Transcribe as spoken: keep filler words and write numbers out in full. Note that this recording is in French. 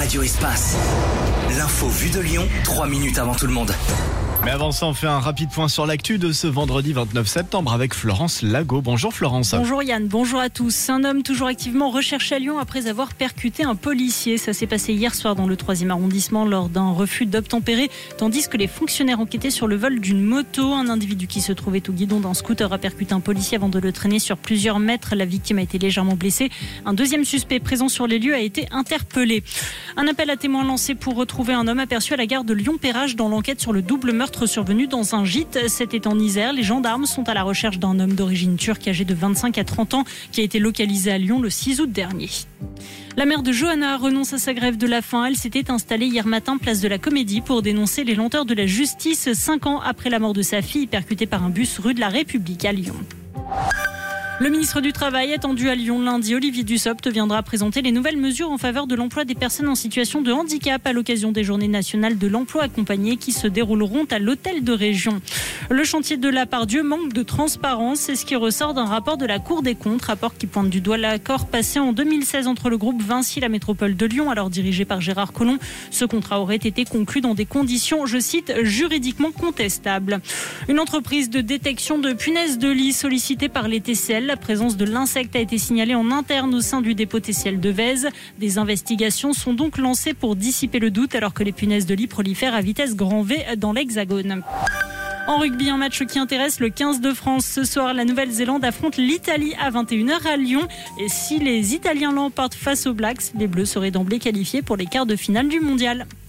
Radio Espace. L'info vue de Lyon, trois minutes avant tout le monde. Mais avant ça, on fait un rapide point sur l'actu de ce vendredi vingt-neuf septembre avec Florence Lago. Bonjour Florence. Bonjour Yann, bonjour à tous. Un homme toujours activement recherché à Lyon après avoir percuté un policier. Ça s'est passé hier soir dans le troisième arrondissement lors d'un refus d'obtempérer, tandis que les fonctionnaires enquêtaient sur le vol d'une moto. Un individu qui se trouvait au guidon d'un scooter a percuté un policier avant de le traîner sur plusieurs mètres. La victime a été légèrement blessée. Un deuxième suspect présent sur les lieux a été interpellé. Un appel à témoins lancé pour retrouver un homme aperçu à la gare de Lyon-Péage dans l'enquête sur le double meurtre survenu dans un gîte. C'était en Isère. Les gendarmes sont à la recherche d'un homme d'origine turque âgé de vingt-cinq à trente ans qui a été localisé à Lyon le six août dernier. La mère de Johanna renonce à sa grève de la faim. Elle s'était installée hier matin place de la Comédie pour dénoncer les lenteurs de la justice cinq ans après la mort de sa fille percutée par un bus rue de la République à Lyon. Le ministre du Travail attendu à Lyon lundi, Olivier Dussopt, viendra présenter les nouvelles mesures en faveur de l'emploi des personnes en situation de handicap à l'occasion des Journées nationales de l'emploi accompagné qui se dérouleront à l'hôtel de région. Le chantier de la Pardieu manque de transparence, c'est ce qui ressort d'un rapport de la Cour des comptes, rapport qui pointe du doigt l'accord passé en deux mille seize entre le groupe Vinci et la métropole de Lyon, alors dirigé par Gérard Collomb. Ce contrat aurait été conclu dans des conditions, je cite, juridiquement contestables. Une entreprise de détection de punaises de lit sollicitée par les T C L. La présence de l'insecte a été signalée en interne au sein du dépôt T C L de Vèze. Des investigations sont donc lancées pour dissiper le doute alors que les punaises de lit prolifèrent à vitesse grand V dans l'Hexagone. En rugby, un match qui intéresse le quinze de France. Ce soir, la Nouvelle-Zélande affronte l'Italie à vingt et une heures à Lyon. Et si les Italiens l'emportent face aux Blacks, les Bleus seraient d'emblée qualifiés pour les quarts de finale du mondial.